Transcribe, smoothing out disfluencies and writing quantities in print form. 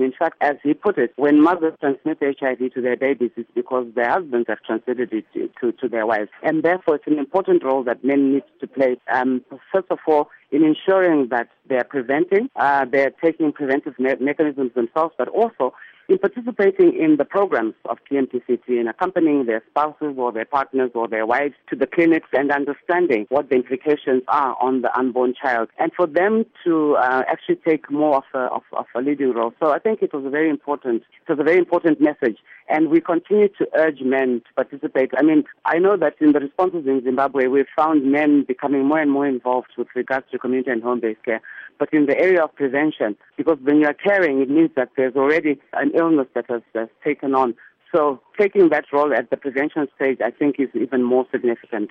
And in fact, as he put it, when mothers transmit HIV to their babies, it's because their husbands have transmitted it to their wives. And therefore, it's an important role that men need to play, first of all, in ensuring that they're preventing, they're taking preventive mechanisms themselves, but also in participating in the programs of TMTCT and accompanying their spouses or their partners or their wives to the clinics and understanding what the implications are on the unborn child, and for them to actually take more of a leading role. So I think it was a very important message, and we continue to urge men to participate. I mean, I know that in the responses in Zimbabwe, we've found men becoming more and more involved with regards to community and home-based care, but in the area of prevention, because when you are caring, it means that there's already an illness that has taken on. So taking that role at the prevention stage, I think, is even more significant.